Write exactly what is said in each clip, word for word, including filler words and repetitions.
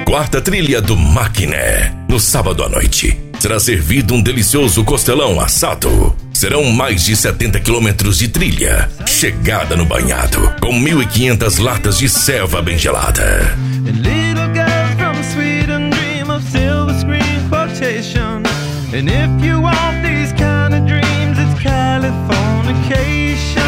Quarta trilha do Maquiné. No sábado à noite, será servido um delicioso costelão assado. Serão mais de setenta quilômetros de trilha. Chegada no banhado, com mil e quinhentas latas de ceva bem gelada. Little girls from Sweden dream of silver screen quotation. And if you want these kind of dreams, it's Californication.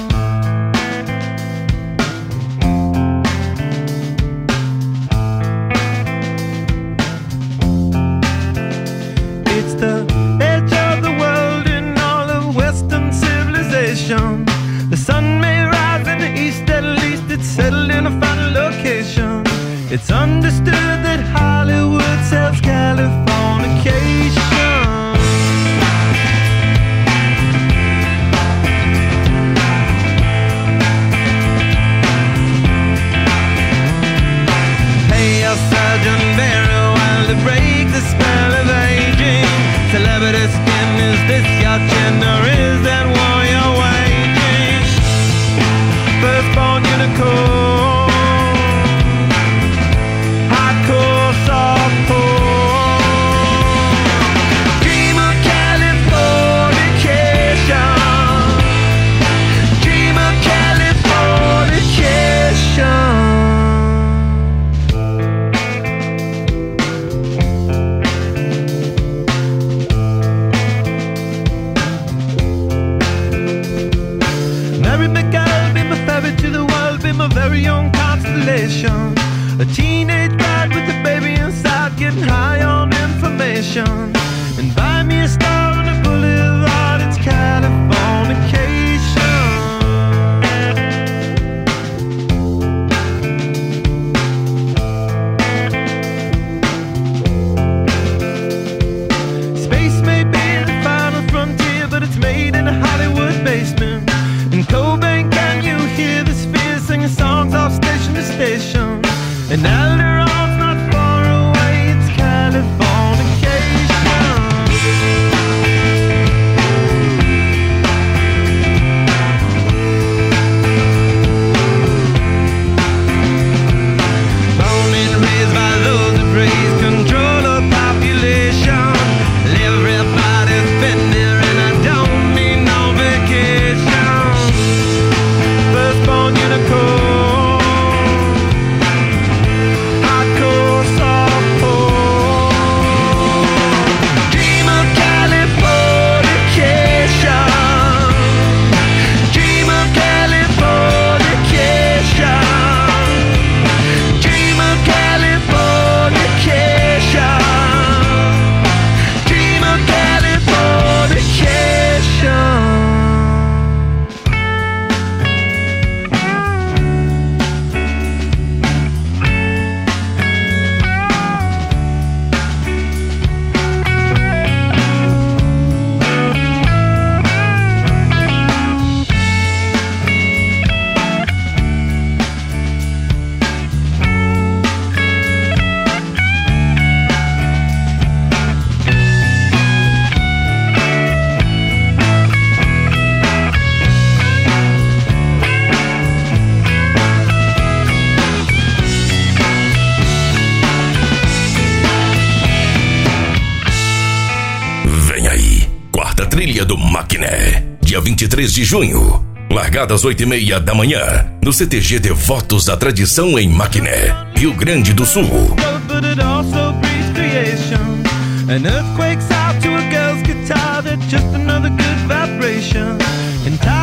It's the edge of the world in all of Western civilization. The sun may rise in the east, at least it's settled in a final location. It's understood that Hollywood sells Californication. Hey, your surgeon very well to break the spell of aging. Celebrity skin, is this your chin or is that war you're waging? Firstborn unicorn. A teenage bride with a baby inside, getting high on information. And buy me a star on the boulevard, it's Californication. Space may be the final frontier, but it's made in a Hollywood basement. In Cobain, can you hear the spheres singing songs off station to station? And Alderon's not far away, it's Californication. Born and raised by those that praise control of population. Everybody's been there and I don't need no vacation. Firstborn unicorn. Trilha do Maquiné, dia vinte e três de junho, largada às oito e meia da manhã, no C T G Devotos da Tradição em Maquiné, Rio Grande do Sul. An earthquake's out to a girl's guitar, that's just another good vibration. And